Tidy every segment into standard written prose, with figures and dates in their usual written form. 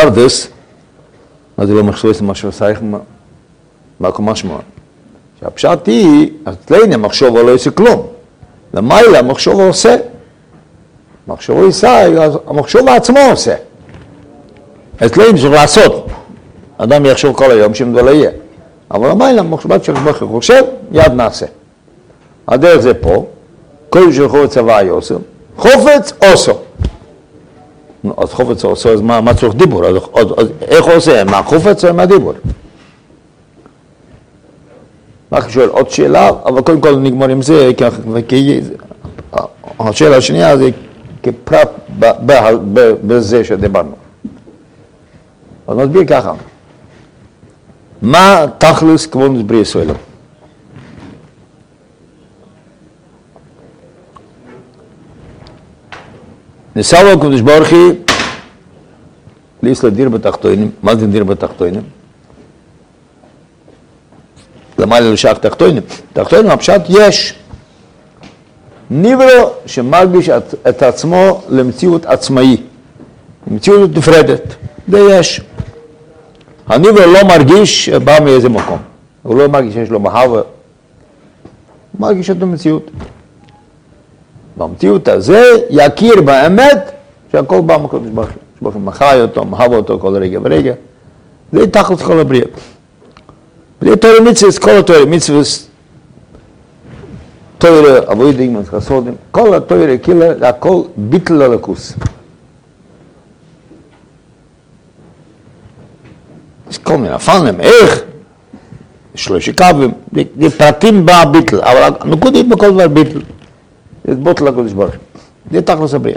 פרדס, אז זה לא מחשוב מה שעושה מקום משמעות. שהפשט היא, אצלנו המחשוב לא עושה כלום. למעלה המחשוב עושה. המחשוב עושה, המחשוב עצמו עושה. אצלנו צריך לעשות. אדם יחשוב כל היום שום דבר לא יהיה. אבל למעלה המחשבת של מוחך חושב, יד נעשה. הדרך זה פה, כל שלחו צבא יוסר, חופץ עושו. אז חופץ עושו, אז מה צריך דיבור? אז איך עושה? מה חופץ או מה דיבור? רק שואל עוד שאלה, אבל קודם כל נגמור עם זה, כי השאלה השנייה זה כפרט בזה שדיברנו. אז נסביר ככה. מה תכלס כבוד בריא ישראל? נסעו הקדוש ברוך הוא להסתדיר בתחתונים. מה זה דיר בתחתונים? למעלה לשך תחתונים. תחתונים הפשט יש. נברא שמרגיש את עצמו למציאות עצמאי. למציאות נפרדת. זה יש. הנברא לא מרגיש בא מאיזה מקום. הוא לא מרגיש שיש לו מהווה. הוא מרגיש את המציאות. במציאות הזה יכיר באמת שהכל בא מקודש ברוך הוא. שבאופן מחי אותו, מהווה אותו כל רגע ורגע. זה תכלס כל הבריאה. בלי תורה מצווה, כל התורה מצווה, תורה אבוידים, חסודים, כל התורה כאילו הכל ביטל ללכוס. יש כל מיני פנים, איך? שלושה קווים, זה פרטים בביטל, אבל נקודית בכל דבר ביטל. זה בוטל לקודש ברוך הוא. זה תכלס הבריאה.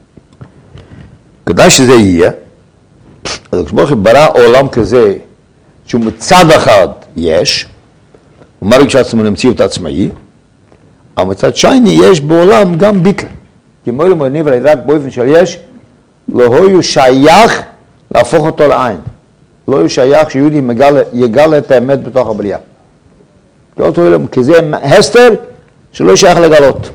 כדאי שזה יהיה, אז הקדוש ברוך הוא ברא עולם כזה, שהוא מצד אחד יש, הוא מרגיש עצמו למציאות עצמאי, אבל מצד שני יש בעולם גם ביטל. כי מועיל ומועיל רק באופן של יש, לא יהיו שייך להפוך אותו לעין. לא יהיו שייך שיהודי יגלה את האמת בתוך הבריאה. כי זה הסתר שלא שייך לגלות.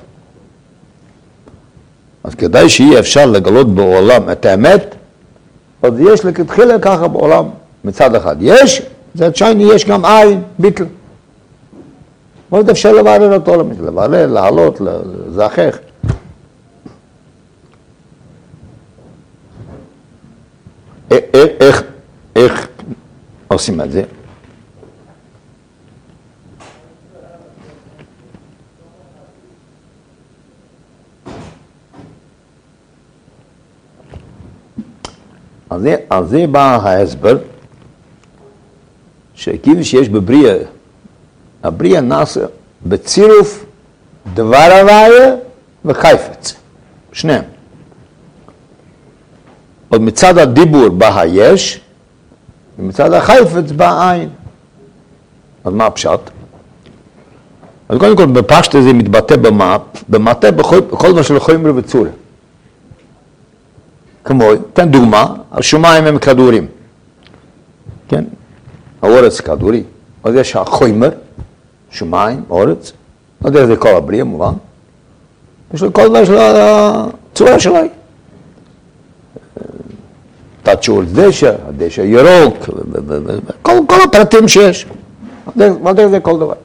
אז כדאי שיהיה אפשר לגלות בעולם את האמת, אז יש לכתחילה ככה בעולם. מצד אחד יש, מצד שני יש גם עין, ביטל. מאוד אפשר לברר אותו, לברר, לעלות, לזכח. איך עושים את זה? על זה בא ההסבר, שכיוון שיש בבריאה, הבריאה נעשה בצירוף דבר הוויה וחייפץ, שניהם. עוד מצד הדיבור בא היש, ומצד החייפץ בא העין. אז מה הפשט? אז קודם כל בפשט הזה מתבטא במה? במטה בכל מה שלכוים לו בצורה. כמו, תן דוגמה, השמיים הם כדורים. כן? האורץ כדורי. אז יש החומר, שמיים, אורץ. אז זה כל הבריאה, מובן. יש לו כל דבר של הצורה שלה. תצ'ור דשא, הדשא ירוק, כל הפרטים שיש. זה כל דבר.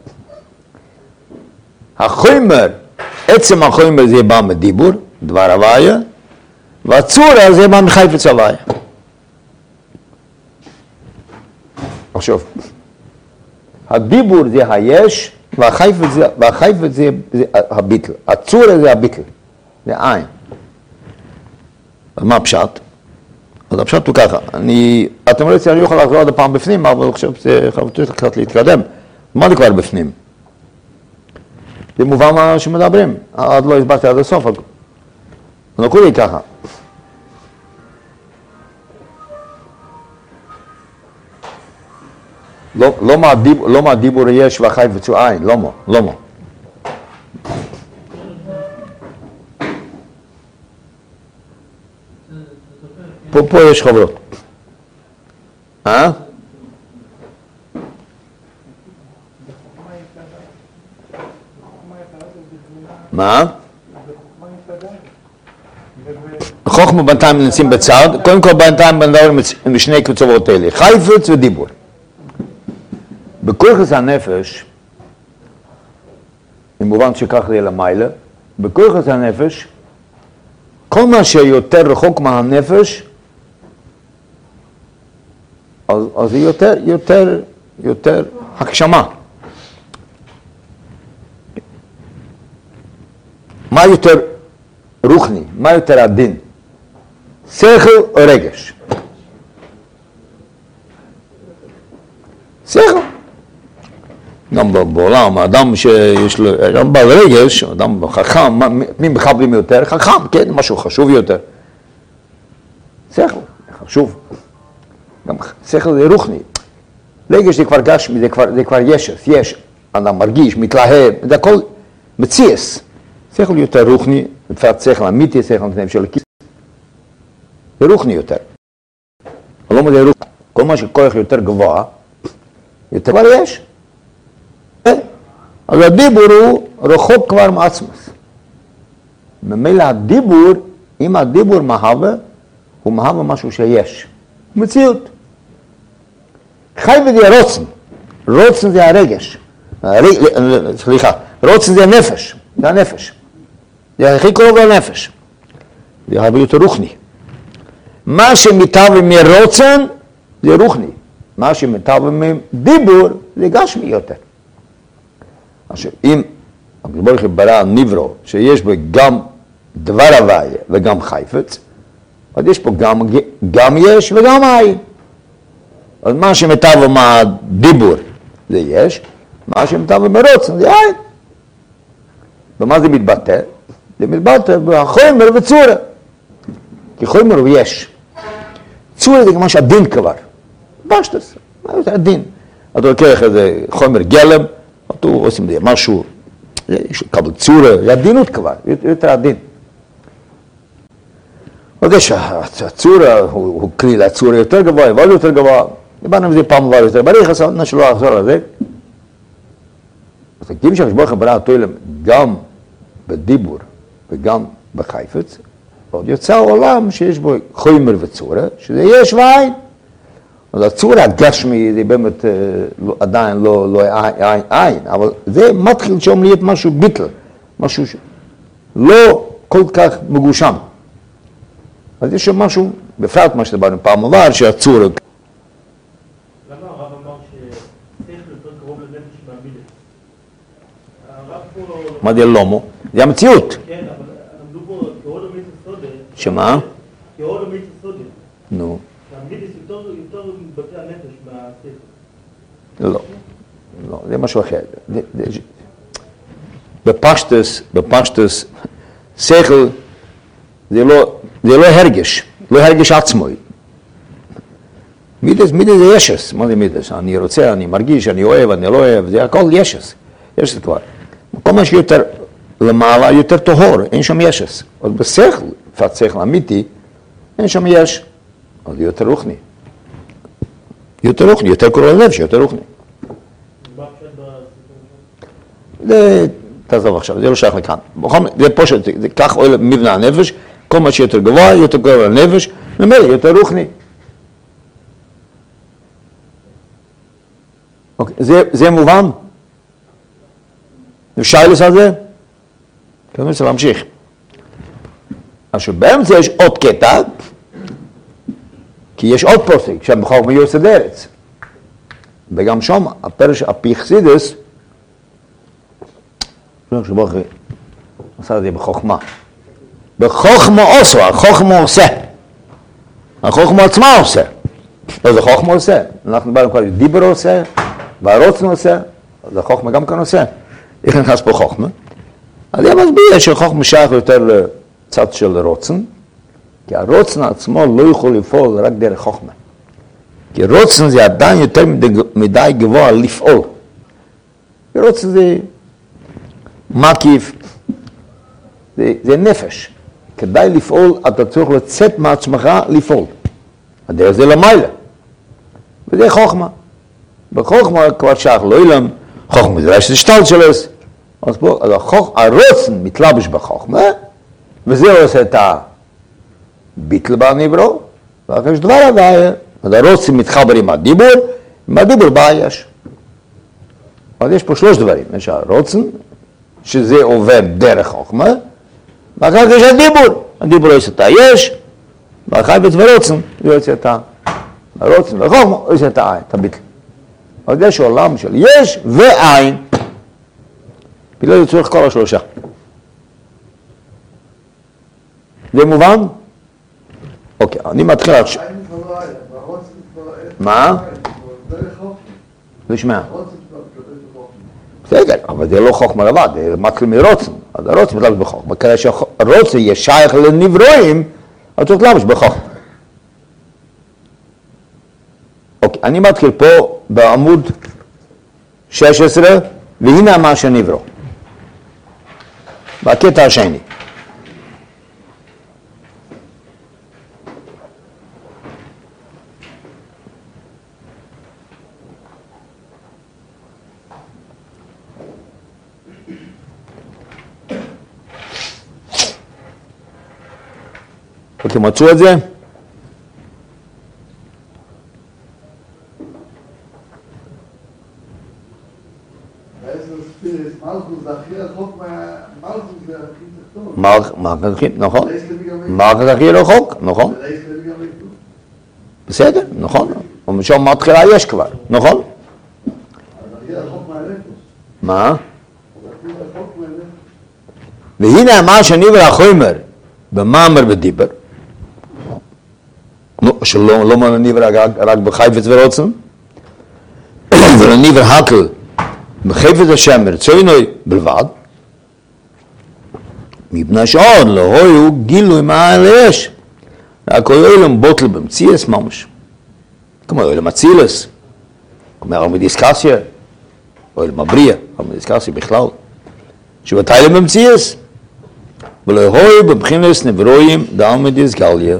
החומר, עצם החומר זה בא מדיבור, דבר הוויה, והצורה זה בא מחייפץ הוויה. עכשיו, הדיבור זה היש, והחייפץ זה הביטל. הצורה זה הביטל, זה עין. אז מה הפשט? אז הפשט הוא ככה, אתם רואים שאני יכול לחזור עוד הפעם בפנים, אבל אני חושב שזה חייב קצת להתקדם. מה זה כבר בפנים? זה מובן מה שמדברים, עוד לא הסברתי עד הסוף. נקוד לי ככה. לא מהדיבור יש והחייפץ הוא עין, לא מה. פה יש חברות. מה? חוכמה בינתיים נמצאים בצד, קודם כל בינתיים בנדברים בשני קצוות האלה, חייפץ ודיבור. בכוח הנפש, במובן שכך זה למעלה, בכוח הנפש, כל מה שיותר רחוק מהנפש, אז זה יותר הגשמה. מה יותר רוחני? מה יותר עדין? שכל או רגש? שכל. גם בעולם, האדם שיש לו, אדם בעל רגש, אדם חכם, מי מחברים יותר? חכם, כן, משהו חשוב יותר. שכל, חשוב. גם שכל זה רוחני. רגש זה כבר גשמי, זה כבר יש. אדם מרגיש, מתלהב, זה הכל מציאס. שכל יותר רוחני, לפעמים שכל אמיתי, שכל נפש של הכיס. זה רוחני יותר. לא מזה רוחני. כל מה שכוח יותר גבוה, יותר כבר יש. אז הדיבור הוא רחוק כבר מעצמוס. ממילא הדיבור, אם הדיבור מהווה, הוא מהווה משהו שיש. מציאות. חי וזה רוצן. רוצן זה הרגש. סליחה, רוצן זה הנפש. זה הנפש. זה הכי קרוב לנפש. זה הרבה יותר רוחני. מה שמתהווה מרוצן זה רוחני. מה שמתהווה מדיבור זה גשמי יותר. עכשיו, אם ברוך הוא ברא נברו, שיש בו גם דבר הוויה וגם חייפץ, אז יש פה גם יש וגם אין. אז מה שמתהווה מהדיבור זה יש, מה שמתהווה מרוצן זה אין. ומה זה מתבטא? זה מתבטא בחומר וצורה. כי חומר הוא יש. צורה זה כמו שהדין כבר. פשטוס, מה זה הדין? אתה לוקח איזה חומר גלם, אתה עושים את זה משהו, יש קבל צורה, זה עדינות כבר, יותר עדין. אוקיי, שהצורה הוא כלי לצורה יותר גבוה, אבל יותר גבוה, דיברנו על זה פעם דבר יותר, בריך נשלו לחזור על זה. אז אם שהשבוח ברא אותו גם בדיבור וגם בחייפץ, עוד יוצא העולם שיש בו חומר וצורה, שזה יש ואין. אז הצורה הגשמי זה באמת עדיין לא אין, אבל זה מתחיל שם להיות משהו ביטל, משהו לא כל כך מגושם. אז יש שם משהו, בפרט מה שדיברנו פעם עבר, שהצורה... למה הרב אמר ששכל יותר קרוב לנפש מהמידה? הרב פה... מה זה לומו? זה המציאות. כן, אבל עמדו פה כאוד המיץ הסודה. שמה? כאוד המיץ הסודה. נו. המידס יותר מבתי הנפש מהשכל. לא, זה משהו אחר. בפשטוס, שכל זה לא הרגש, לא הרגש עצמוי. מידס זה ישס, מה זה מידס? אני רוצה, אני מרגיש, אני אוהב, אני לא אוהב, זה הכל ישס, ישס כבר. כל מה שיותר למעלה, יותר טהור, אין שם ישס. אז בשכל, לפעמים שכל אמיתי, אין שם יש. אז זה יותר רוחני. יותר קרוב לנפש, יותר רוחני. זה, תעזוב עכשיו, זה לא שייך לכאן. זה פשוט, זה כך עולה מבנה הנפש, כל מה שיותר גבוה, יותר קרוב לנפש, ממילא יותר רוחני. אוקיי, זה מובן? אפשר לעשות זה? כן, אני רוצה להמשיך. עכשיו, באמצע יש עוד קטע, כי יש עוד פוסק, שם בחוכמה יוסד ארץ. וגם שם, הפרש הפיכסידס, לא, שברוך עשה את זה בחוכמה. בחוכמה עושו, החוכמה עושה. החוכמה עצמה עושה. אז החוכמה עושה. אנחנו באנו כבר, דיבר עושה, והרוצן עושה, אז החוכמה גם כאן עושה. איך נכנס פה חוכמה? אז אני מסביר שחוכמה שייך יותר לצד של רוצן, כי הרוצן עצמו לא יכול לפעול רק דרך חוכמה. כי רוצן זה עדיין יותר מדי גבוה לפעול. רוצן זה מקיף, זה נפש. כדאי לפעול, אתה צריך לצאת מעצמך לפעול. הדרך זה למעלה. וזה חוכמה. בחוכמה כבר שייך לא אילם, חוכמה זה רשת שטל שלס. אז פה, הרוצן מתלבש בחוכמה, וזה עושה את ביטל בנברו, ואחרי יש דבר הוויה, אז הרוצן מתחבר עם הדיבור בא יש. אז יש פה 3 דברים, יש הרוצן, שזה עובר דרך חוכמה, ואחר כך יש הדיבור יוצא את היש, והחייבץ ורוצן יוצא את הרוצן וחוכמה יוצא את העין, את הביטל. אז יש עולם של יש ועין, בגלל זה צריך כל השלושה. זה מובן? אוקיי, אני מתחיל עכשיו. מה? לשמע. בסדר, אבל זה לא חוכמה לבד, זה מתחיל מרוצן, אז הרוצן מתלבש בחוכמה, כדי שהרוצן יהיה שייך לנברואים, אז צריך לבש בחוכמה. אוקיי, אני מתחיל פה בעמוד 16, והנה מה שנברוא. בקטע השני. אוקיי, מצאו את זה? נכון, מלכות הכי רחוק, נכון, בסדר, נכון, ומשום מתחילה יש כבר, נכון? מה? והנה מה שנברא החומר במאמר ודיבר, שלא נברא רק בחייבץ ורוצן, ולא נברא הכל בחפץ השם רצונוי בלבד, מפני שעוד לא היו גילוי מאין ליש, רק אילם בוטל במציאס ממש, כמו אילם אצילס, כמו אילם דיסקסיה, או אילם הבריאה, אילם דיסקסיה בכלל, שבתאילם במציאס, ולא היו בבחינס נברואים דעלמא דיסגליה,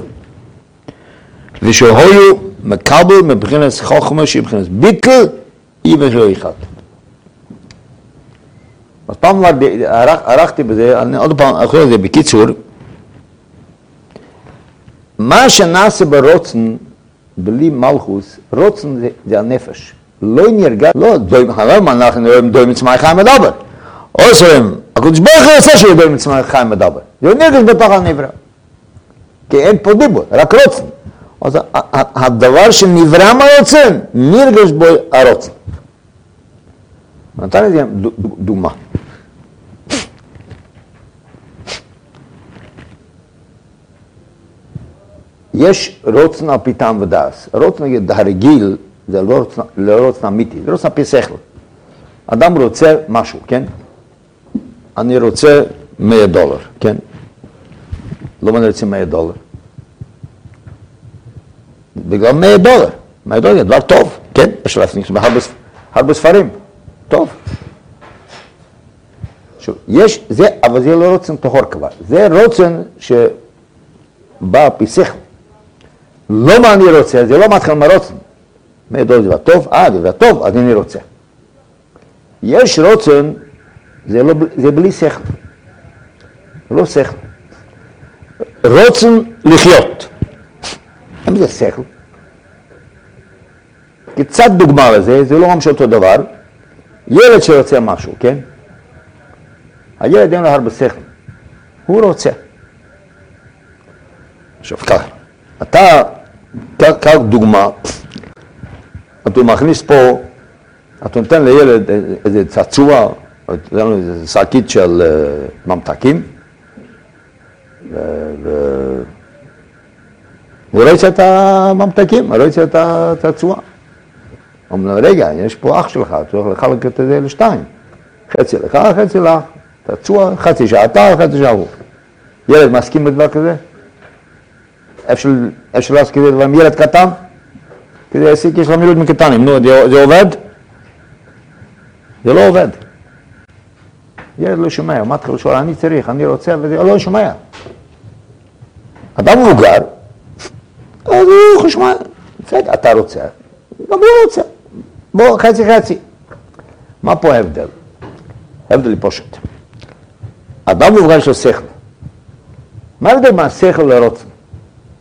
ושהיו מקבל מבחינס חוכמה שבחינס ביטל, אי בכלל אחד. אז פעם ערכתי בזה, אני עוד פעם אחרי זה בקיצור, מה שנעשה ברוצן, בלי מלכוס, רוצן זה הנפש. לא נרגע, לא דוים חלום, אנחנו רואים דוים מצמאי חיים מדבר. או שרואים, הקודש ברוך הוא עושה שהוא דוים מצמאי חיים מדבר. זה נרגש בתוך הנברא. כי אין פה דיבור, רק רוצן. אז הדבר שנברא מהרוצן, נרגש בו הרוצן. נתן לזה דוגמה. יש רוצן על פי טעם ודעת. רוצן הרגיל זה לא רוצן אמיתי, זה רוצן על פי שכל. אדם רוצה משהו, כן? אני רוצה $100, כן? לא אני רוצה $100. בגלל $100. $100 זה דבר טוב, כן? יש להפניק הרבה ספרים. טוב. יש זה, אבל זה לא רוצן טהור כבר. זה רוצן שבא פי שכל. לא מה אני רוצה, זה לא מתחיל מהרוצן. $100 זה דבר טוב, זה דבר טוב, אז אני רוצה. יש רוצן, זה בלי שכל. זה לא שכל. רוצן לחיות. אין זה שכל. קצת דוגמה לזה, זה לא ממש אותו דבר. ילד שרוצה משהו, כן? הילד אין לו הרבה שכל. הוא רוצה. עכשיו ככה, אתה, כך דוגמה, אתה מכניס פה, אתה נותן לילד איזה צעצוע, איזה שקית של ממתקים, והוא רוצה את הממתקים, הוא רוצה את הצעצוע. אומרים, רגע, יש פה אח שלך, צריך לחלק את זה לשתיים. חצי לך, חצי לך, צעצוע, חצי שעה אתה, חצי שעה הוא. ילד מסכים בדבר כזה? אפשר לעשות כזה דבר עם ילד קטן? כדי להסיק יש להם ילד מקטנים, נו, זה עובד? זה לא עובד. ילד לא שומע, הוא מתחיל לשאול, אני צריך, אני רוצה, וזה לא שומע. אדם מבוגר, אז הוא שומע, בסדר, אתה רוצה, גם הוא רוצה. בוא, חצי. מה פה ההבדל? ההבדל היא פשוט. אדם מבוגר יש לו שכל. מה ההבדל מהשכל לרוצן?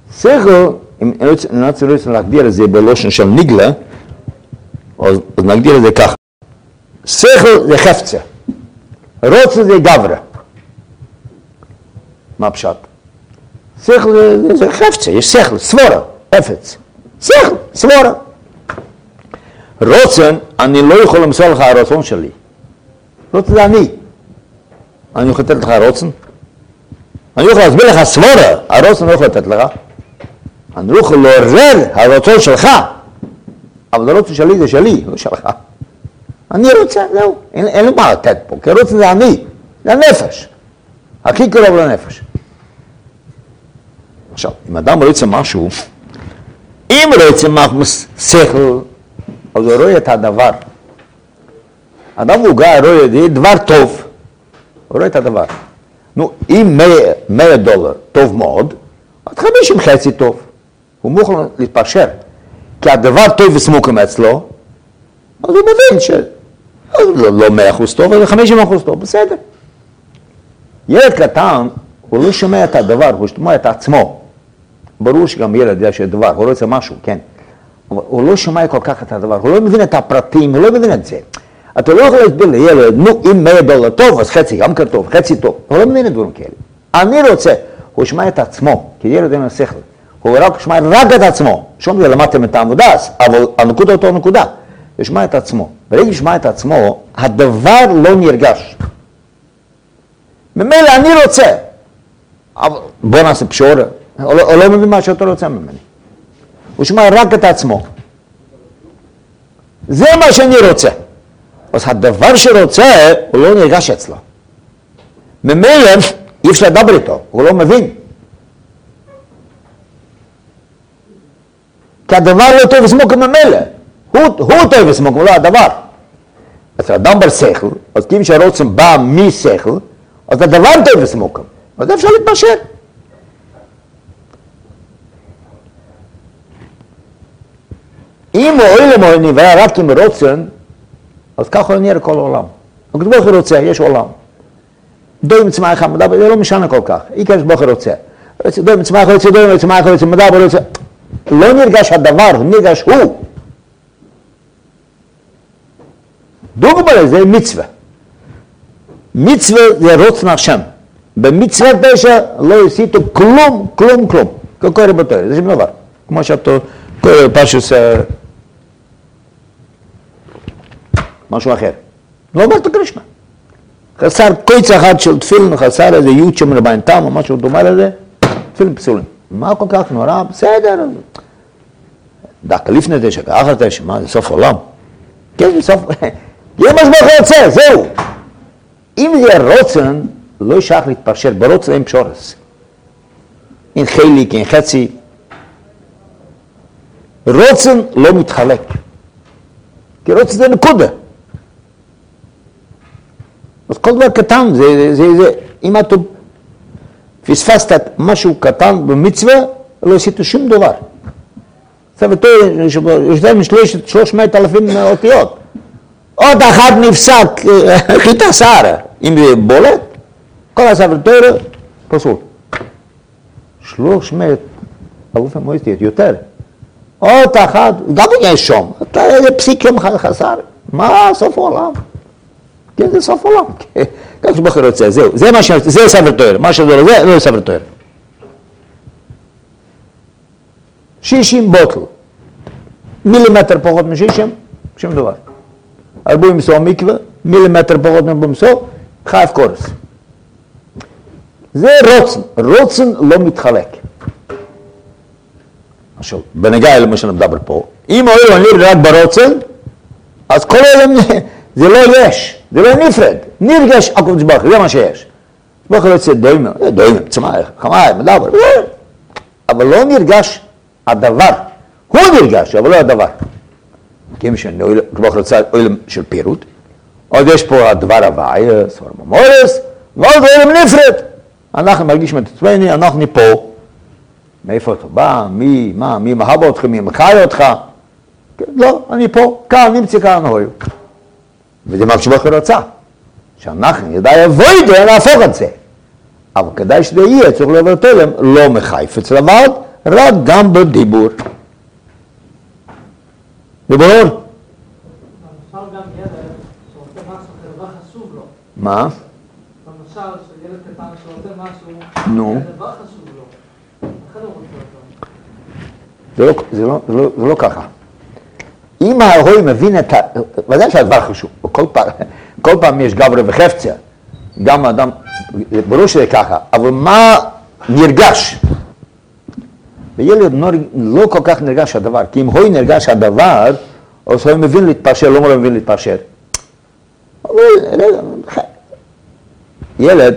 שכל, אם אני רוצה להגדיר את זה בלושן של ניגלה, אז נגדיר את זה ככה. שכל זה חפצה, רוצה זה גברה. מה פשט? שכל זה חפצה, יש שכל, סבורה, חפץ. שכל, סבורה. רוצן, אני לא יכול למסור לך הרצון שלי. רוצן זה אני יכול לתת לך רוצן? אני יכול להסביר לך סבורה, הרוצן לא יכול לתת לך. אני לא יכול לעורר הרצון שלך, אבל הרוצן שלי זה שלי, לא שלך. אני רוצה, זהו, אין לו מה לתת פה, כי הרוצן זה זה הנפש. הכי קרוב לנפש. עכשיו, אם אדם רוצה משהו, אם רוצה שכל, אז הוא רואה את הדבר. אדם הוא רואה את דבר טוב, הוא רואה את הדבר. נו, אם $100 טוב מאוד, אז 50 חצי טוב. הוא מוכן להתפשר. כי הדבר טוב וסמוקים אצלו, אז הוא מבין לא 100% טוב, אלא 50% טוב, בסדר. ילד קטן, הוא לא שומע את הדבר, הוא שומע את עצמו. ברור שגם ילד יודע שדבר, הוא לא רוצה משהו, כן. אבל הוא לא שומע כל כך את הדבר, הוא לא מבין את הפרטים, הוא לא מבין את זה. אתה לא יכול להסביר לילד, נו, אם $100 טוב, אז חצי גם כן טוב, חצי טוב. הוא לא מבין את דברים כאלה. אני רוצה, הוא שומע את עצמו, כי ילד אין לו שכל. הוא רק שומע רק את עצמו. שום זה למדתם את העמודה, אבל הנקודה אותו נקודה. הוא שומע את עצמו. ברגע ששומע את עצמו, הדבר לא נרגש. ממילא אני רוצה. אבל בוא נעשה פשורה. הוא לא מבין מה שאתה רוצה ממני. הוא שומע רק את עצמו. זה מה שאני רוצה. אז הדבר שרוצה, הוא לא נרגש אצלו. ממילא אי אפשר לדבר איתו, הוא לא מבין. כי הדבר לא טוב וסמוק ממילא. הוא טוב וסמוק, לא הדבר. אז האדם בר שכל, אז אם שהרוצן בא משכל, אז הדבר טוב וסמוק. אז אפשר להתפשר. אם העולם נברא רק עם רוצן, אז ככה הוא נראה כל העולם. הקדוש ברוך הוא רוצה, יש עולם. דוי מצמח המדע, זה לא משנה כל כך. הקדוש ברוך הוא רוצה. דוי מצמח רוצה, מדע רוצה. לא נרגש הדבר, נרגש הוא. דוגמה לזה מצווה. מצווה זה רוצן השם. במצוות פשע לא עשיתו כלום. כל רבותיי, זה שום דבר. כמו שאתה קורא פשוט משהו אחר. לא אמרת קרישמה. חסר קויץ אחד של תפילין, חסר איזה יוד שם לבן תם או משהו דומה לזה, תפילין פסולים. מה כל כך נורא? בסדר. דקה לפני תשע, אחר תשע, מה זה סוף עולם? כן, זה סוף... זה מה שבוך רוצה, זהו. אם זה רוצן, לא שייך להתפשר, ברוצן אין פשורס. אין חיליק, אין חצי. רוצן לא מתחלק. כי רוצן זה נקודה. אז כל דבר קטן, אם אתה פספסת משהו קטן במצווה, לא עשית שום דבר. סבתו, יש להם 300,000 אותיות. עוד אחת נפסק, חיטה שערה. אם זה בולט, כל הסבתו פסול. 300,000 אותיות, יותר. עוד אחת, גם יש שום, זה פסיק יום חסר. מה סוף העולם? כן, זה סוף עולם. כך שבחר רוצה, זהו. זה ספר תואר. מה שזה לא זה, לא ספר תואר. 60 בוטל. מילימטר פחות מ-60, שום דבר. 40 סוף מקווה, מילימטר פחות מ-40 סוף, חייב קורס. זה רוצן. רוצן לא מתחלק. עכשיו, בנגע למה שנדבר פה, אם העולם נראה רק ברוצן, אז כל העולם זה לא יש, זה לא נפרד, נרגש הקודש ברוך הוא, זה מה שיש. ברוך הוא יוצא דוימה, צמח, חמאי, מדבר, אבל לא נרגש הדבר, הוא נרגש, אבל לא הדבר. כי אם ברוך הוא יוצא עולם של פירוט, עוד יש פה הדבר הוואי, סור ממורס, ועוד עולם נפרד. אנחנו מרגישים את עצמנו, אנחנו פה. מאיפה אתה בא? מי מהבה אותך? מי מחיה אותך? לא, אני פה, כאן, נמצא כאן הויו. וזה מה שברוך הוא רצה. שאנחנו נדע יבואי להפוך את זה. אבל כדאי שזה יהיה, צריך לבוא תלם, לא מחייפץ לבד, רק גם בדיבור. זה ברור? למשל גם ילד שרוצה משהו, זה דבר חשוב לו. מה? למשל, שילד קטן שרוצה משהו, נו. זה דבר חשוב לו. אחרי הוא רוצה אותו. זה לא ככה. אם ההורים מבין את ה... ודאי שהדבר חשוב. כל פעם יש גברא וחפצה. גם האדם... ברור שזה ככה. אבל מה נרגש? וילד לא כל כך נרגש הדבר. כי אם הוא נרגש הדבר, אז הוא מבין להתפשר, לא מבין להתפשר. ילד,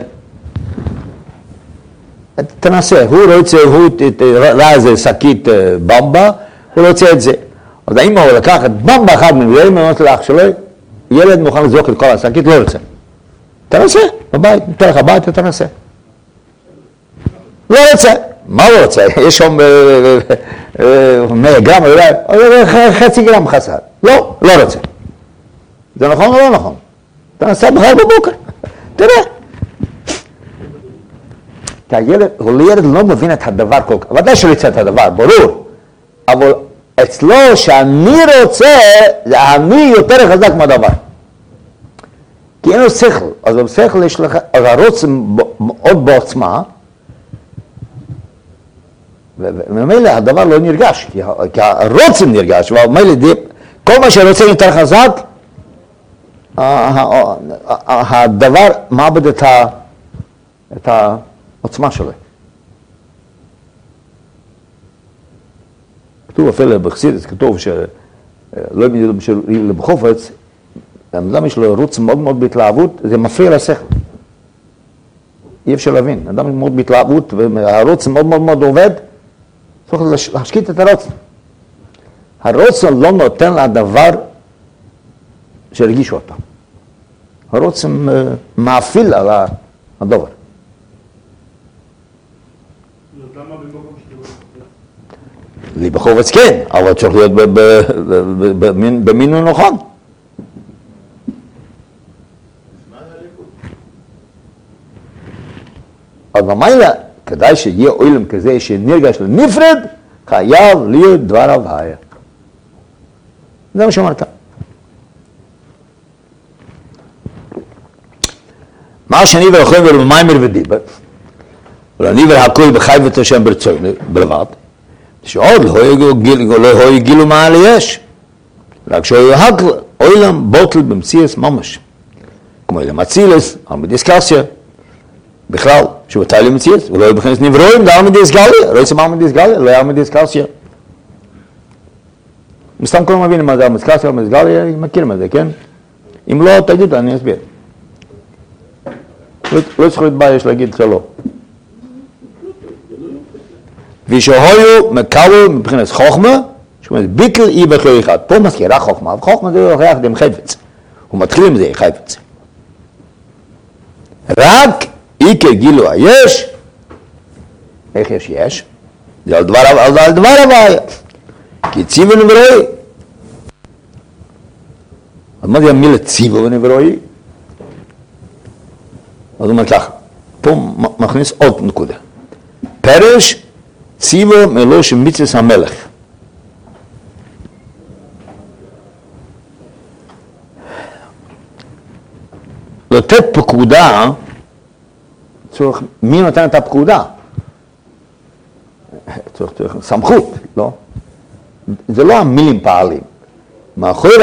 תנסה, הוא רוצה, הוא ראה איזה שקית במבה, הוא רוצה את זה. אז האמא הוא לקח את במבה אחת מגדלים, הוא אומר לאח שלו, ילד מוכן לזרוק את כל השקית, לא רוצה. תנסה, בבית, תלך הביתה, תנסה. לא רוצה. מה הוא רוצה? יש שם 100 גרם, אולי חצי גרם חסר. לא, לא רוצה. זה נכון או לא נכון? תנסה מחר בבוקר, תראה. כי הילד לא מבין את הדבר כל כך, ודאי שהוא רוצה את הדבר, ברור. אבל אצלו שאני רוצה, זה אני יותר חזק מהדבר. כי אין לו שכל, אז בשכל יש לך, הרוץ מאוד בעוצמה, וממילא הדבר לא נרגש, כי הרוצן נרגש, וממילא כל מה שרוצה יותר חזק, הדבר מאבד את העוצמה שלו. כתוב אפילו בחסידות, כתוב שלא יודעים בחופץ, האדם יש לו רוץ מאוד מאוד בהתלהבות, זה מפריע לשכל. אי אפשר להבין, האדם מאוד בהתלהבות, והרוץ מאוד מאוד מאוד עובד, צריך להשקיט את הרוץ. הרוץ לא נותן לדבר שהרגישו אותו. הרוץ מאפיל על הדבר. למה במקום שתראו? לי בחופץ כן, אבל צריך להיות במין נכון. אז במילא, כדאי שיהיה אוילם כזה שנרגש לנפרד, חייב להיות דבר הוויה. זה מה שאמרת. מה שאני ולכם ולמיימר ודיבר, ולני ולהכוי בחייבת השם ברצוני, בלבד, שעוד לא יגילו מה יש, רק שהוא יהק אוילם בוטל במציאס ממש. כמו אילם אצילס, המדיסקסיה, בכלל, שהוא תאי למציאס, הוא לא יבחנס נברואים, זה המדיסגליה, לא יצא המדיסגליה, לא היה המדיסקסיה. מסתם כולם מבינים מה זה המדיסקסיה, המדיסגליה, מכירים את זה, כן? אם לא, תגיד, אני אסביר. לא צריך להתבייש להגיד שלא. ושהיו מקבל מבחינת חוכמה, זאת אומרת, ביטל אי בכלל אחד. פה מזכירה חוכמה, וחוכמה זה הוכיח דם חפץ. הוא מתחיל עם זה חפץ. רק איקר גילו היש, איך יש? זה על דבר הוויה. כי ציוו נברואי. אז מה זה המילה ציוו נברואי? אז הוא אומר ככה, פה מכניס עוד נקודה. פרש ציוו מלושן מצווה המלך. לתת פקודה, מי נותן את הפקודה? צריך סמכות, לא? זה לא המילים פעלים. מאחורי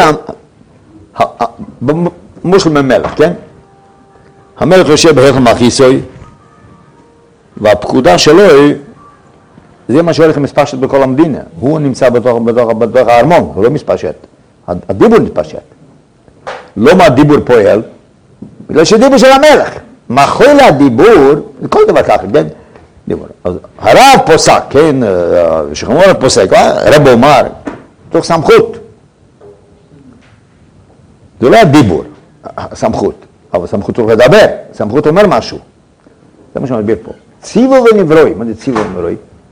מושל ממלך, כן? המלך יושב בהיכל מלכיסוי, והפקודה שלו היא, זה מה שהולך מספשט בכל המדינה. הוא נמצא בתוך הארמון, הוא לא מספשט. הדיבור מתפשט. לא מה הדיבור פועל, בגלל שדיבור של המלך. מאחורי הדיבור, זה כל דבר ככה, כן? דיבור. אז הרב פוסק, כן? שכמור פוסק, הרב אומר, תוך סמכות. זה לא הדיבור, הסמכות. אבל סמכות צריך לדבר, סמכות אומר משהו. זה מה שמסביר פה. ציוו ונברואי, מה זה ציוו ונברואי?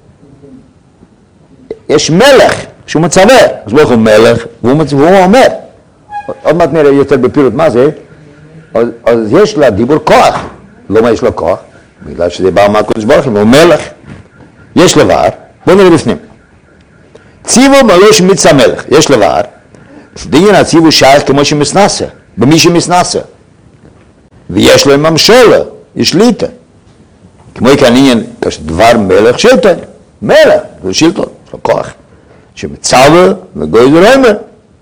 יש מלך שהוא מצווה, אז ברוך הוא מלך, והוא אומר. עוד מעט נראה יותר בפירוט מה זה, אז יש לדיבור כוח. לא מה יש לו כוח? בגלל שזה בא מהקדוש ברוך הוא, הוא מלך. יש דבר, בואו נראה בפנים. ציוו מלוש מצווה מלך, יש דבר, דין הציוו שייך כמו שמסנסה, במי שמסנסה. ויש לו ממשלה, יש שליטה. כמו כאן עניין, כשדבר מלך שלטון, מלך, זה שלטון, יש לו כוח. שמצווה וגוי זה רומר.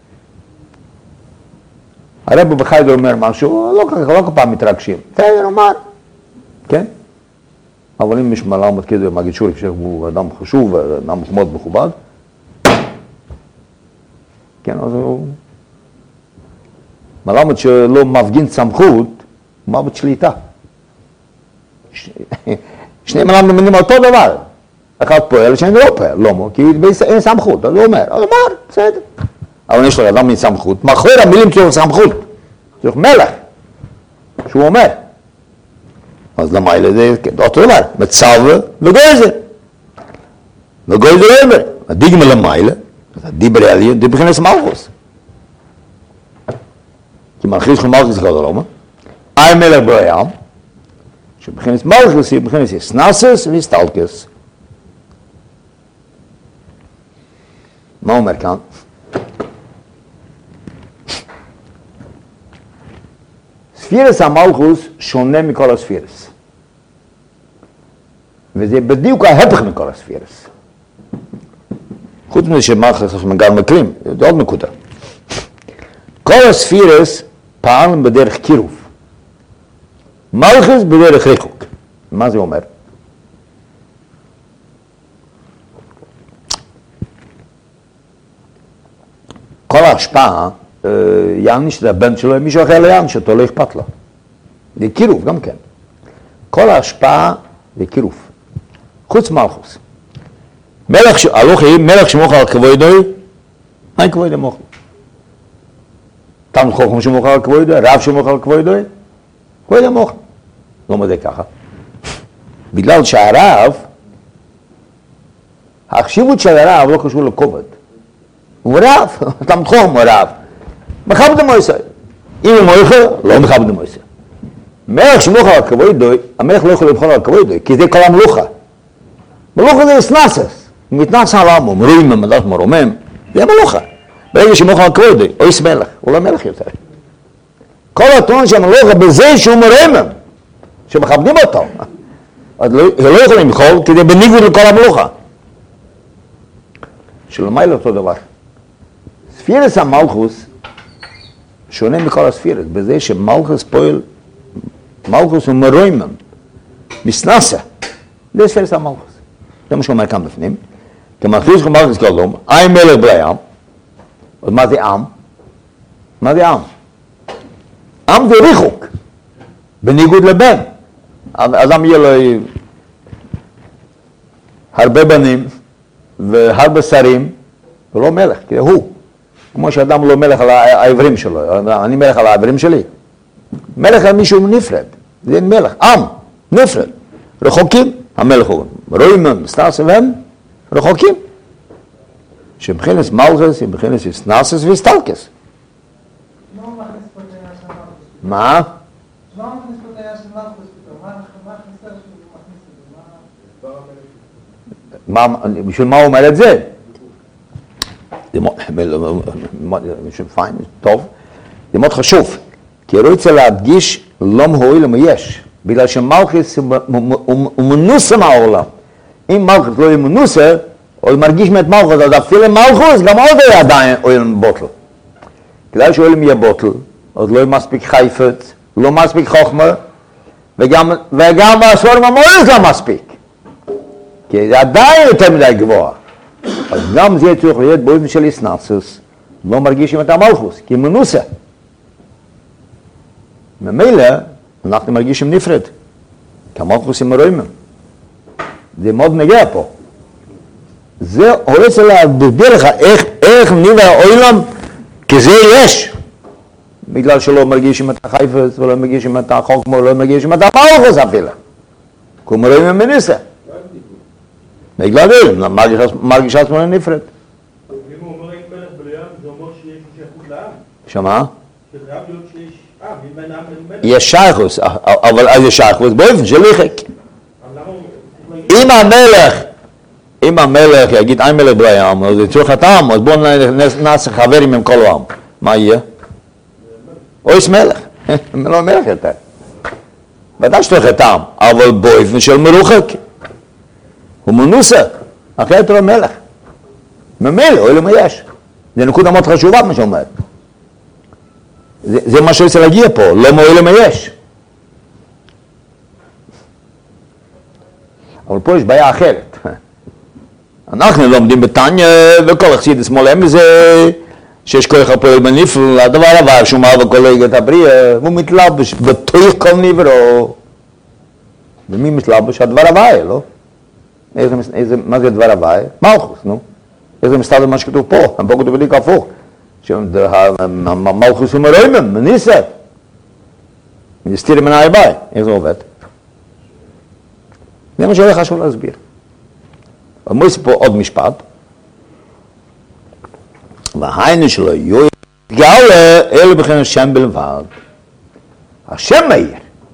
הרב בחיידר אומר משהו, לא כל פעם מתרגשים. בסדר, אומר, כן? אבל אם יש מלמד כזה, מגיד שורי, שהוא אדם חשוב, אדם מאוד מכובד, כן, אז הוא מלמד שלא מפגין סמכות, הוא מלמד שליטה. שני מלמדים מבינים אותו דבר. אחד פועל, שני לא פועל, לא, כי אין סמכות, אז הוא אומר, בסדר. אבל יש לו אדם עם סמכות, מאחורי המילים צריך סמכות, צריך מלך, שהוא אומר. אז למה אלה זה אותו דבר, מצווה וגויזה. וגויזה לא אומר, הדיגמה למעלה, הדיבר העליון, דיבר בכנס מלכוס. כי מלכיס של מלכוס כזה לא אומר, אי מלך בעולם, שבכנס מלכוס היא בכנס יסנסס ויסטלקס. מה הוא אומר כאן? ספירס המלכוס שונה מכל הספירס. וזה בדיוק ההפך מכל הספירס. חוץ מזה שמלכוס גם מקרים, זה עוד נקודה. כל הספירס פעלם בדרך קירוב. מלכוס בדרך ריחוק. מה זה אומר? כל ההשפעה, יעני שזה הבן שלו, מישהו אחר ליעני שאותו לא אכפת לו. זה קירוב גם כן. כל ההשפעה זה קירוב. חוץ מלכוס. מלך שמוכר על כבודוי, אין כבודוי מוכר. תלמיד חכם שמוכר על כבודוי, רב שמוכר על כבודוי, כבודוי מוכר. לא מודה ככה. בגלל שהרב, החשיבות של הרב לא קשור לכובד. הוא רב, תלמיד חכם הוא רב. מכבד המויסה. אם הוא מויכה, לא מכבד המויסה. מלך שמוכר על כבודוי, המלך לא יכול לבחור על כבודוי, כי זה כל המלוכה. מלוכה זה סנסס. הוא מתנס על עמו, מרואים ממדף מרומם, זה מלוכה. ברגע שמוכר על כבודוי, אויס מלך, הוא לא מלך יותר. כל הטעון של המלוכה בזה שהוא מרומם, שמכבדים אותו. אז לא יכולים לבחור, כי זה בניגוד לכל המלוכה. שלמעלה אותו דבר. ספירס המלכוס שונה מכל הספירס, בזה שמלכוס פועל, מלכוס הוא מרוימם, מסנסה. זה ספירס המלכוס. זה מה שאומר כאן בפנים. כי מלכוס ומלכוס כלום, אין מלך בלי עם. אז מה זה עם? מה זה עם? עם זה ריחוק, בניגוד לבן. אדם יהיה לו הרבה בנים והרבה שרים, ולא מלך, כי הוא. כמו שאדם לא מלך על העברים שלו, אני מלך על העברים שלי. מלך על מישהו נפרד, זה מלך, עם, נפרד. רחוקים, המלך הוא. רואים, מסתרס והם רחוקים. שבחינס מלכס, שבחינס סנסס וסטלקס. מה? בשביל מה הוא אומר את זה? זה פיין, טוב, זה מאוד חשוב, כי הוא רוצה להדגיש לא מהועיל יש, בגלל שמלכס הוא מנוסה מהעולם. אם מלכס לא יהיה מנוסה, הוא מרגיש מאת מלכס, אז אפילו מלכוס גם עוד יהיה עדיין אוהל בוטל. כדאי שאוהל יהיה בוטל, אז לא יהיה מספיק חייפת, לא מספיק חוכמה, וגם הסור ממורס לא מספיק. כי זה עדיין יותר מדי גבוה. אז גם זה צריך להיות באופן של איסנסוס, לא מרגישים את המלכוס, כי מנוסה. ממילא אנחנו מרגישים נפרד, כי המלכוס הם רואים. זה מאוד נגע פה. זה רוצה להסביר לך איך נראה העולם, כי זה יש. בגלל שלא מרגישים את החייפס, ולא מרגישים את החוכמה, ולא מרגישים את המלכוס אפילו. כי הם רואים מניסה. בגלל זה, מרגיש עצמו נפרד. אם הוא אומר אין מלך בלי עם, זה אומר שיש שייכות לעם. שמה? שחייב להיות שיש עם, אם אין עם אין מלך. יש שייכות, אבל אז יש שייכות באופן של ליחק. אם המלך אם המלך יגיד אין מלך בים, אז צריך את העם, אז בואו נעשה חברים עם כל העם. מה יהיה? אויס מלך, לא מלך יותר. ודאי שצריך את העם, אבל באופן של מרוחק. הוא מנוסה, אחרת הוא מלך. ממילא, אוי למה יש. זה נקודה מאוד חשובה מה שאומרת. זה מה שרוצה להגיע פה, לא מועיל למה יש. אבל פה יש בעיה אחרת. אנחנו לומדים בתניא, וכל החסידות שמאל מזה, שיש כוח הפועל בנפל, הדבר הבא שהוא מעל בקולגת הבריאה, הוא מתלבש בתוך כל נברו. ומי מתלבש? הדבר הבא, לא? מה זה הדבר הבא? מלכוס, נו. איזה מסתכל מה שכתוב פה, פה כתוב בדיוק הפוך. המלכוס הוא מרוימם, מניסה. מסתיר מן היבאי, איך זה עובד? זה מה שהולך חשוב להסביר. אבל מוסיף פה עוד משפט. והיינו שלו יוי גאולה אלו בכן השם בלבד. השם מאיר,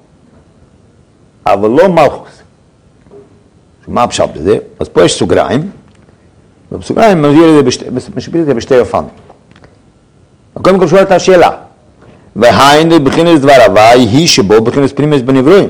אבל לא מלכוס. מה הפשט בזה? אז פה יש סוגריים, ובסוגריים מסביר את זה בשתי אופנים. קודם כל שואל את השאלה, והיינו בכנס דבר הוואי היא שבו בכנס פנימס בנברואים.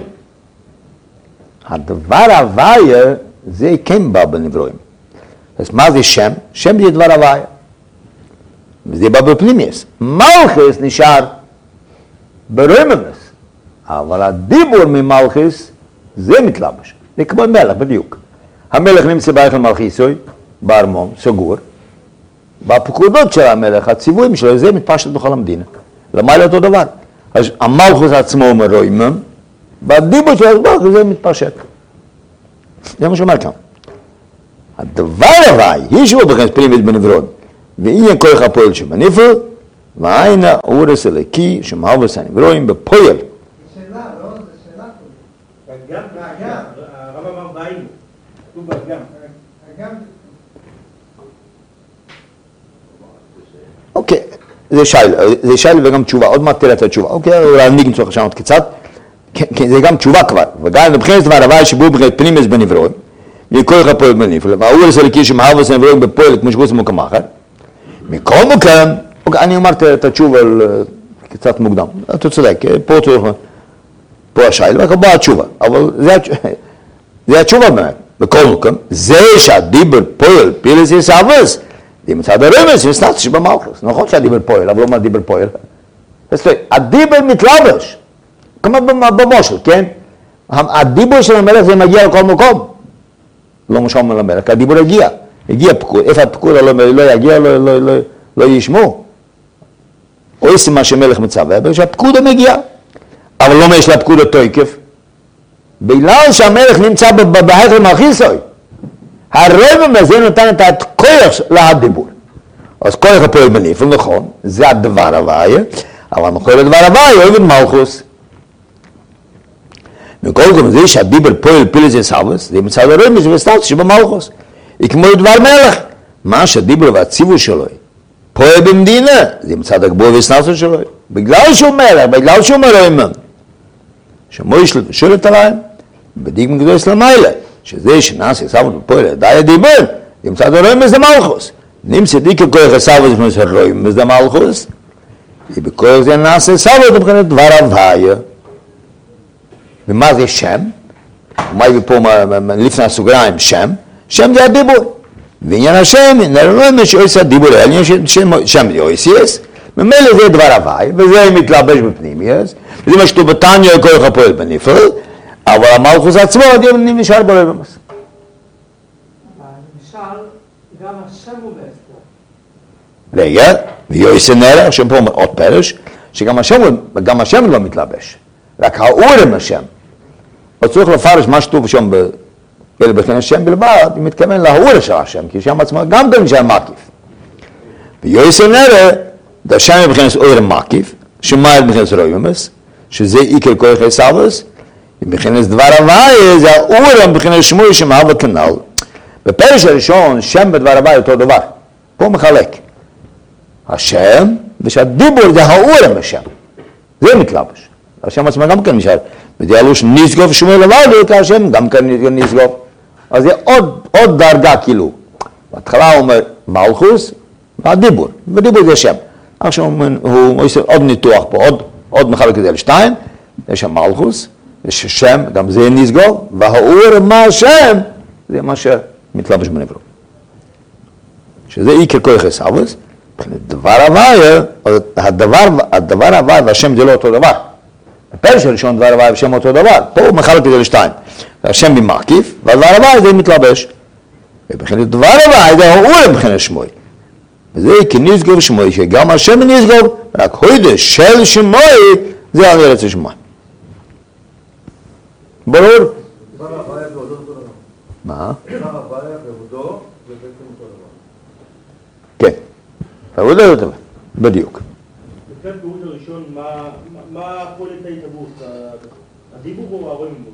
הדבר הוואי זה כן בא בנברואים. אז מה זה שם? שם זה דבר הוואי. וזה בא בפנימס. מלכס נשאר ברוממס, אבל הדיבור ממלכס זה מתלבש. זה כמו מלך בדיוק. המלך נמצא בהיכל מלכיסוי, בארמון, סגור. בפקודות של המלך, הציוויים שלו, זה מתפשט בכל המדינה. למה לא אותו דבר? אז המלכוס עצמו מרומם, והדיבור של המלכוס זה מתפשט. זה מה שאומר כאן. הדבר הוואי, היא שבו בכנס פנימס בנברון, ואין כוח הפועל שבנפל, והאין האורס אלוקי שמהווס הנברואים בפועל. שאלה, לא? זה שאלה פה. גם, הרב אמר בעין, כתוב בגם. אוקיי, זה שיילה וגם תשובה, עוד מעט תראה את התשובה. אוקיי, אולי אני נצטרך לשנות קצת. כן, זה גם תשובה כבר. וגם מבחינת דבר הוואי שבו בכנס פנימס בנברון, מכוח הפועל בנפל, והאורס אלוקי שמהווס הנברואים בפועל, כמו שגוס מוקם אחר. מכל מקום, אני אמרתי את התשובה קצת מוקדם, אתה צודק, פה השאלה, וכן באה התשובה, אבל זה התשובה באמת, בכל מקום, זה שהדיבר פועל פילס יסעבס, זה מצד הרמז, מסנץ שבמלכוס, נכון שהדיבר פועל, אבל לא מה דיבר פועל, הדיבר מתלבש, כמו במושל, כן? הדיבר של המלך זה מגיע לכל מקום, לא משום למלך, הדיבר הגיע פקוד, איפה הפקוד לא יגיע, לא ישמעו. או יש מה שמלך מצווה, שהפקוד מגיע. אבל לא יש לפקוד התוקף. בגלל שהמלך נמצא בהיכל מלכיסוי, הרומם הזה נותן את הכוח להדיבור. אז כוח הפועל בנפל, נכון, זה הדבר הוואי, אבל מכל הדבר הוואי אוהב את מלכוס. מכל מקום זה שהדיבר פועל פילס יסעבס, זה מצד הרומם וסטאצ שבמלכוס. כמו דבר מלך, מה שהדיבר והציוו שלו, פועל במדינה, זה מצד הגבור וסנצו שלו, בגלל שהוא מלך, בגלל שהוא מרומם. שמויש שולט עליהם, בדיגם גדוס למעלה, שזה שנעשה סבות בפועל, די הדיבר, זה מצד הרומם זה מלכוס. נמצא דיקה כוח הסבות זה הרומם זה מלכוס, ובכוח זה נעשה סבות מבחינת דבר הוויה. ומה זה שם? מה יהיה פה לפני הסוגריים? שם זה הדיבור. ועניין השם, נראה שעושה דיבור, שם זה אויסיאס, ממילא זה דבר הוואי, וזה מתלבש בפנימיוס, וזה מה שכתוב בתניא כוח הפועל בנפל, אבל המלכוס עצמו נשאר ברוממס. אבל נשאר גם השם הוא בהסתר. רגע, ויועסה נראה, עכשיו פה עוד פרש, שגם השם לא מתלבש, רק האורם השם. אז צריך לפרש מה שכתוב שם אלא בכן השם בלבד, הוא מתכוון להאור של השם, כי שם עצמו גם כן שם מקיף. ויועסה נראה, דשם מבחינס אורם מקיף, שמאל מבחינס רוממס, שזה עיקר כוח הסבס, מבחינס דבר הוואי, זה האורם מבחינס שמוי שמהווה כנ"ל. בפרש הראשון, שם בדבר הוואי אותו דבר. פה מחלק. השם, ושהדיבור זה האורם השם. זה מתלבש. השם עצמו גם כן נשאר. ודיאלו שנסגוף שמוי לבד, השם גם כן נסגוף. אז זה עוד עוד דרגה כאילו. בהתחלה הוא אומר מלכוס, והדיבור, ודיבור זה שם. עכשיו הוא עושה עוד ניתוח פה, עוד מחלק את זה לשתיים, יש שם מלכוס, יש שם, גם זה נסגור, והאור מה השם, זה מה שמתלבש בנברו. שזה איקר כוח עשווס, דבר הוויה, הדבר הוויה והשם זה לא אותו דבר. בפרש הראשון דבר הוויה והשם אותו דבר, פה הוא מחלק את זה לשתיים. השם במקיף, והדבר הוויה זה מתלבש. ובכן דבר הוויה זה האור מבחינת שמוי. וזה כנסגור שמוי, שגם השם נסגור, רק הוידה של שמוי, זה על ארץ השמוי. ברור? דבר הוויה ועודו אותו דבר. מה? דבר הוויה ועודו זה בעצם אותו דבר. כן, ועודו אותו דבר, בדיוק. לפני הפירוש הראשון, מה פועל את ההתהוות? הדיבור או הרוממות?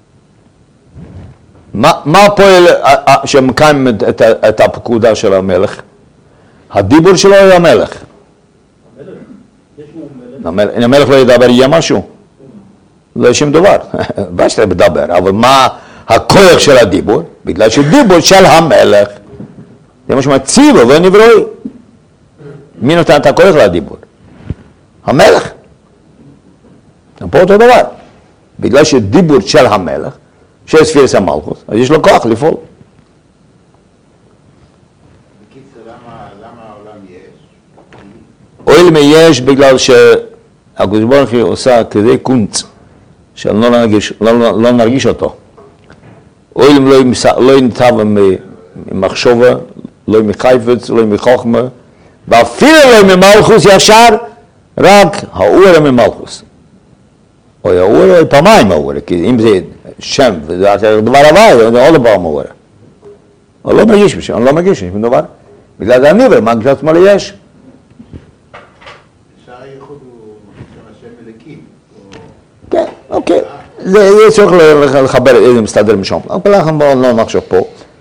מה פועל שמקיים את הפקודה של המלך? הדיבור שלו הוא המלך. המלך? יש הוא מלך? אם המלך לא ידבר יהיה משהו? לא יש שום דבר. בשביל לדבר, אבל מה הכוח של הדיבור? בגלל שדיבור של המלך, זה מה שמציב ולא נברואי. מי נותן את הכוח לדיבור? המלך. זה פה אותו דבר. בגלל שדיבור של המלך, של ספירס המלכוס, אז יש לו כוח לפעול. בקיצור, למה העולם יש? אוהל יש בגלל שהקדוש ברוך הוא עושה כזה קונץ, שלא נרגיש אותו. אוהל לא ניתב ממחשבה, לא מחייפץ, לא מחוכמה, ואפילו לא ממלכוס ישר, רק האור ממלכוס. או האור או פעמיים האור, כי אם זה שם, וזה דבר הוויה, זה עוד פעם האור. אני לא מרגיש בשם, אני לא מרגיש בשם דבר. בגלל זה אני מרגיש עצמו ליש. שער הייחוד הוא שם השם מלכים. כן, אוקיי. זה צריך לחבר, זה מסתדר משום. אבל אנחנו לא נחשוב פה.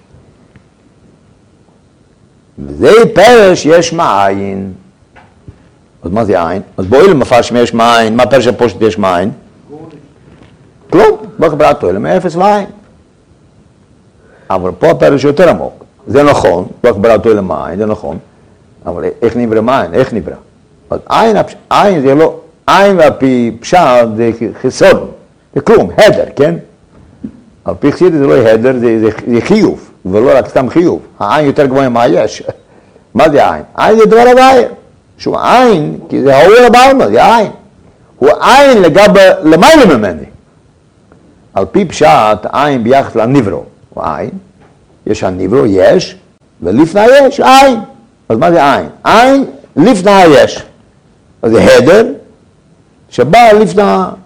וזה פרש יש מאין. אז מה זה עין? אז בואי למפרש יש מאין, מה פרש הפושט יש מאין? כלום, בקבלת תואלה מאפס ועין. אבל פה הפרש יותר עמוק. זה נכון, בקבלת תואלה מאין, זה נכון. אבל איך נברא מאין? איך נברא? אז עין זה לא, עין והפי פשט זה חיסון, זה כלום, הדר, כן? על פי חסידות זה לא הדר, זה חיוב, ולא רק סתם חיוב. העין יותר גבוה ממה יש. מה זה עין? עין זה דבר הוויה. שהוא עין, כי זה האור הבעלמא, זה עין. הוא עין לגבי למעלה ממני. על פי פשט, עין ביחס לנברו, הוא עין. יש הנברו, יש, ולפני יש, עין. אז מה זה עין? עין לפני היש. אז זה הדר, שבא לפני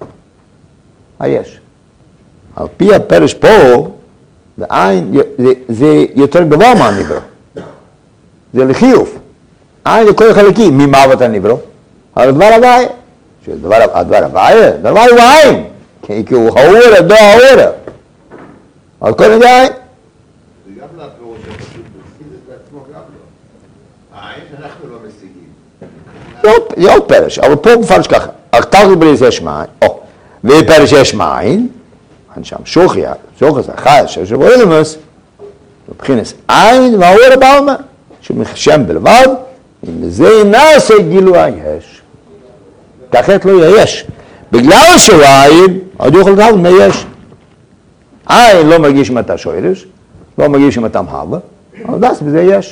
היש. על פי הפרש פה, העין זה יותר גבוה מהנברו. זה לחיוב. עין זה כל חלקי, ממוות הנברו. אבל דבר הוויה. הדבר הוויה, דבר הוא עין. כי הוא האורה, דו האורה. על כל זה עין. זה גם לא הפירוש הפשוט, בחסידות בעצמו גם לא. העין אנחנו לא משיגים. זה עוד פרש, אבל פה מפרש ככה. אכתר בריס יש מאין, ופרש יש מאין, שם שוחיה, שוחיה זה חי, שבו אילמוס, מבחינס עין והאור הבעלמא, שמחשם בלבד, אם זה נעשה גילוי היש. כחת לא יש. בגלל שהוא עין, עוד יוכל לדעת מה יש. עין לא מרגיש עם אתה שורש, לא מרגיש עם אתה מהווה, אבל דס בזה יש.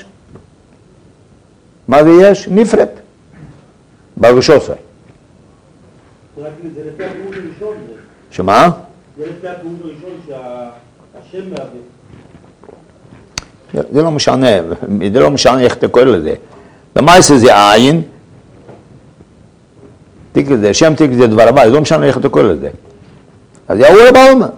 מה זה יש? נפרד. ברגשות זה. זה לפי הפירוש הראשון. שמה? זה לפי הפירוש הראשון שהשם מהווה. זה לא משנה איך אתה קורא לזה. למעשה זה עין, תיק לזה, שם תיק לזה דבר הבא, זה לא משנה איך אתה קורא לזה. אז זה האור הבעלמא.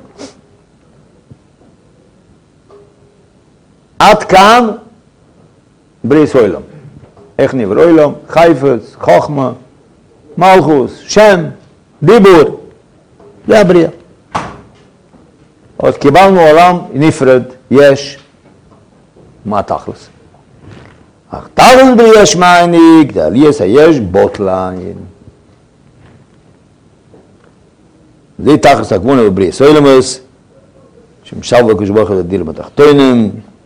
עד כאן בריס אוילום. איך נברא אוילום? חייפץ, חוכמה, מלכוס, שם, דיבור. זה הבריאה. אז קיבלנו עולם נפרד, יש, מה תכלס? אך תכלס בריאה שמייני, כדאל יש בוטליין. זה תכלס הכוונה בבריאה סוילמוס, שמשל בקדוש ברוך הוא לדיר בתחתונים,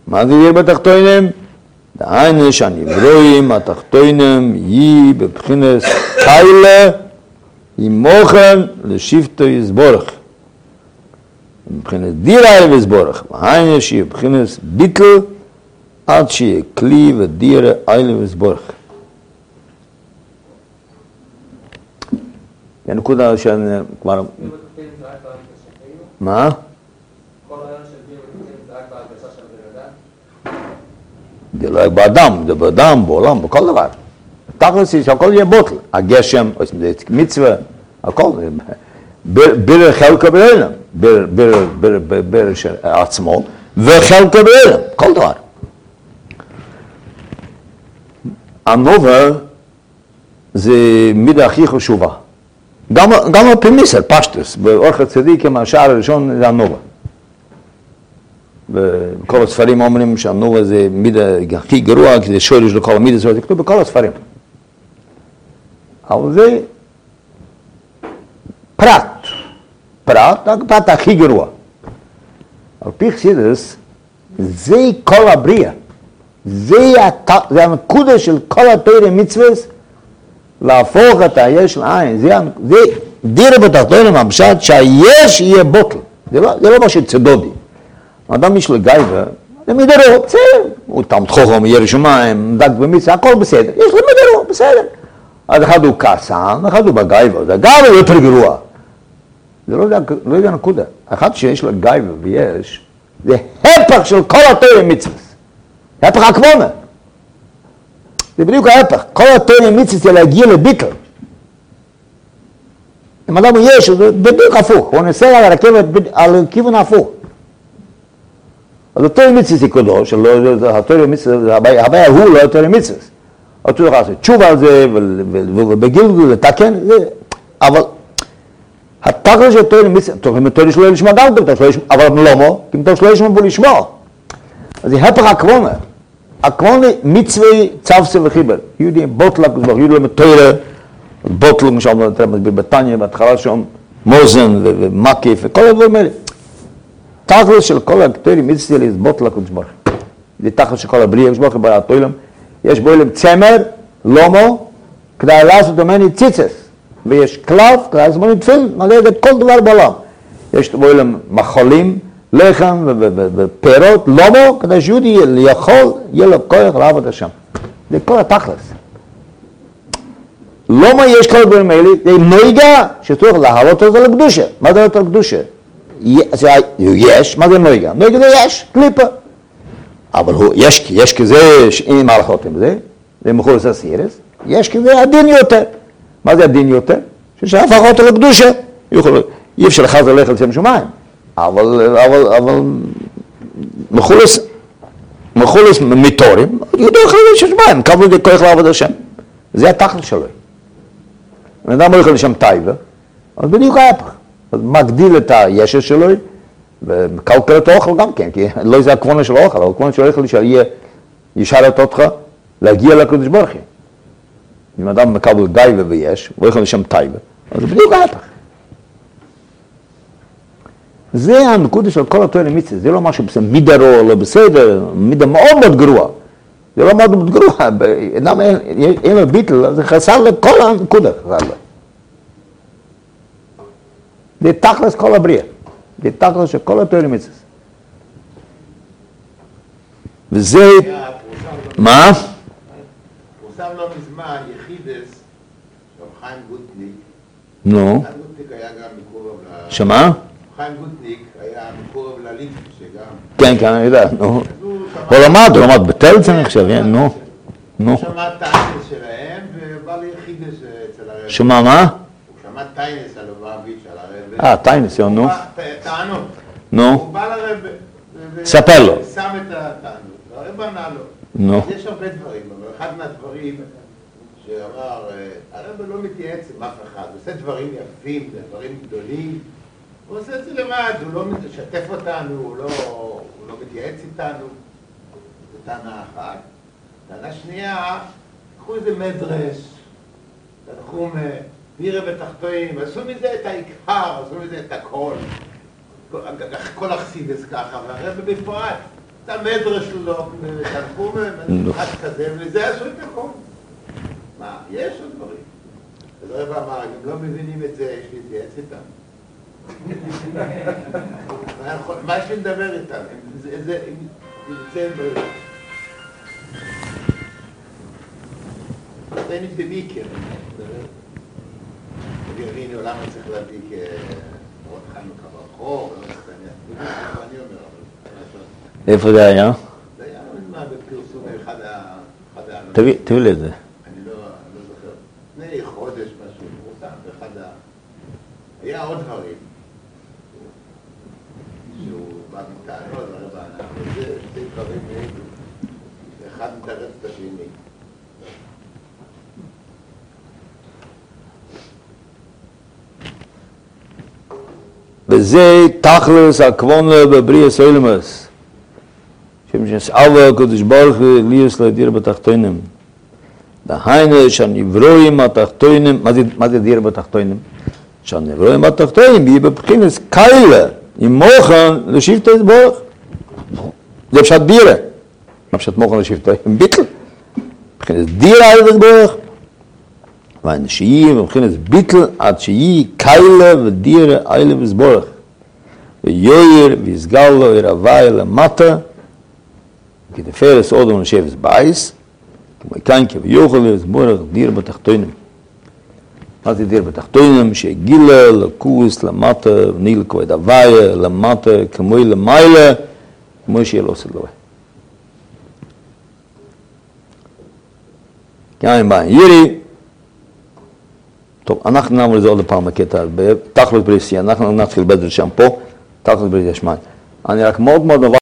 מה זה דיר בתחתונים? דהיינו שהנברואים התחתונים יהי בבחינת חיילה ימוכן לשבטו יסבורך. מבחינת דירה ויסבורך. והיינו שיהיה בבחינת ביטל עד שיהיה כלי ודירה איילה ויסבורך. הנקודה שאני כבר... מה? זה לא רק באדם, זה באדם, בעולם, בכל דבר. תכלס שהכל יהיה בוטל. הגשם, זה מצווה, הכל. ביר חלקה בעולם, ביר עצמו, וחלקה בעולם, כל דבר. הנובה זה מידה הכי חשובה. גם הפרמיסה, פשטוס, באורך הצדיק עם השער הראשון זה הנובה. בכל הספרים אומרים שהנובה זה מידה הכי גרוע, כי זה שורש לכל המידה, זה כתוב בכל הספרים. אבל זה פרט, הפרט הכי גרוע. על פי חסידות, זה כל הבריאה. זה הנקודה של כל התורה מצוות, להפוך את היש לעין. זה דיר בתחתונים המשט שהיש יהיה בוטל. זה לא משהו צדודי. האדם יש לו גייבה, זה מדרו, בסדר. הוא תלמיד חכם, ירא שמיים, דק במצווה, הכל בסדר. יש לו מדרו, בסדר. אז אחד הוא כעסן, אחד הוא בגייבה. זה גייבה יותר גרוע. זה לא יודע נקודה. אחד שיש לו גייבה ויש, זה הפך של כל התורה מצוות. הפך הכוונה. זה בדיוק ההפך. כל התורה מצוות זה להגיע לביטל. אם אדם הוא יש, זה בדיוק הפוך. הוא נוסע על הרכבת על כיוון הפוך. אז התורה מצוות זה קדוש, התורה מצוות, הבעיה הוא לא התורה מצוות. אתה צריך לעשות תשובה על זה, ובגלגול לתקן, אבל התכל'ס של התורה מצוות, התורה שלו לשמוע גם טוב, אבל לא, כי התורה שלו לשמוע בו לשמוע. אז זה הפך הכוונה. הכוונה מצווה צווסה וחיבר. יהודי בוטלה, יהודי לא מתורה, בוטלה, כמו שאומרים, בבטניה, בהתחלה שם, מוזן ומקיף, וכל הדברים האלה. תכל'ס של כל התורה מצווה זה בוטלה קודש ברוך. זה תכל'ס של כל הבריאה, קודש ברוך בריאת העולם. יש בעולם צמר, לומו, כדי לעשות ממני ציצס. ויש קלף, כדי לעשות ממני תפיל, נגד כל דבר בעולם. יש בעולם מחולים, לחם ופירות, לומו, כדי שיהודי יכול, יהיה לו כוח לעבוד השם. זה כל התכלס. לומו יש כל הדברים האלה, זה נויגה שצריך להעלות אותו לקדושה. מה זה אותו לקדושה? יש, מה זה נויגה? נויגה זה יש, קליפה. אבל יש כזה, אין מערכות עם זה, זה מחוץ לסירס, יש כזה הדין יותר. מה זה הדין יותר? שהפך אותו לקדושה. אי אפשר לחזור ללכת לשם שמיים. אבל מחולס מיתורים, יהודי יכול לשם שמיים, קבלו את כוח לעבוד השם. זה התכל'ס שלו. אם אדם הולך לשם טייבה, אז בדיוק ההפך. אז מגדיל את הישע שלו, ומקלקל את האוכל גם כן, כי לא זה הכוונה של האוכל, אבל הכוונה של האוכל שיהיה ישרת אותך להגיע לקדוש ברוך הוא. אם אדם מקבל גייבה ויש, הוא הולך לשם טייבה, אז זה בדיוק ההפך. זה הנקודה של כל התורה מצוות, זה לא משהו מידה רוע, לא בסדר, מידה מאוד מאוד גרוע. זה לא מאוד מאוד גרוע, אדם אין לו ביטל, זה חסר לכל הנקודה, חסר לו. זה תכל'ס כל הבריאה, זה תכל'ס של כל התורה מצוות. וזה... מה? פורסם לא מזמן יחידס, רב חיים גוטניק. נו. חיים גוטניק היה גם מקורב ל... שמה? חיים גוטניק היה מקורב לליף, שגם... כן, כן, אני יודע, נו. הוא למד בטלצן עכשיו, נו. הוא שמע טיינס שלהם, ובא ליחידס אצל הרב. שמה, מה? הוא שמע טיינס על אובביץ' על הרב. טיינס, נו. טענות. נו. הוא בא לרב... ספר לו. שם את הטענות. הרב ענה לו. נו. יש הרבה דברים, אבל אחד מהדברים שאמר, הרב לא מתייעץ עם אף אחד, הוא עושה דברים יפים, דברים גדולים, הוא עושה את זה לבד, הוא לא משתף אותנו, הוא לא מתייעץ איתנו, זו טענה אחת. טענה שנייה, קחו איזה מדרש, תלכו מירה בתחתונים, עשו מזה את העיקר, עשו מזה את הכל. כל החסידס ככה, והרב בפרט. את המדרש שלו, תנחום, משחק כזה, וזה עשו את הכל. מה, יש עוד דברים. אז הרב אמר, אם לא מבינים את זה, יש להתייעץ איתם. מה יש לי לדבר איתם? זה נמצאים בריאות. זה נמצא ביקר. יבינו למה צריך להביא כרות חנוכה ברחוב, לא צריך אני אומר, אבל... איפה זה היה? זה היה בפרסום אחד תביא לי את זה. אני לא זוכר. לפני חודש משהו, פורסם באחד היה עוד דברים. שהוא בא מטענות, הרב הענק, וזה שתי דברים נהיגו. אחד מתרץ את השני. וזה תכלס הכוונה בבריאה סוילמס. שמשנס אבא הקדוש ברוך הוא ליאס להדיר בתחתונים. דהיינו שהנברואים התחתונים, מה זה דיר בתחתונים? שהנברואים התחתונים יהיו בבחינס קיילה, עם מוכן לשבטו יתברך. זה פשט דירה. מה פשט מוכן לשבטו? עם ביטל. בבחינס דירה יתברך. והאנשיים מבחינס ביטל עד שיהי קיילה ודירה איילה וסבורך. ויוער ויסגל לו ירווה למטה, כתפרס אודום לשבס בייס, כמו כאן כביוכל וסבורך דיר בתחתונים. מה זה דיר בתחתונים? שהגילה לקוס למטה וניל כבד הוויה למטה כמו למיילה, כמו שיהיה לא עושה לו. כאן בא ירי, טוב, אנחנו נעבור לזה עוד פעם בקטע, בתכלס בריסי, אנחנו נתחיל בזה שם פה, תכלס בריסי השמן. אני רק מאוד מאוד